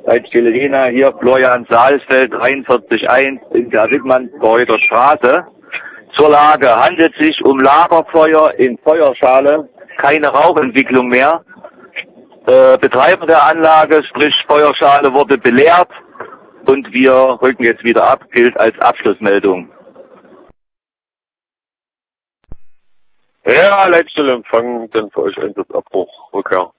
Leitstelle Jena, hier Florian Saalfeld, 43.1 in der Wittmannsbeuter Straße. Zur Lage: handelt sich um Lagerfeuer in Feuerschale, keine Rauchentwicklung mehr. Betreiber der Anlage, sprich Feuerschale, wurde beleert und wir rücken jetzt wieder ab, gilt als Abschlussmeldung. Ja, Leitstelle empfangen, dann für euch Einsatzabbruch, Rückkehr.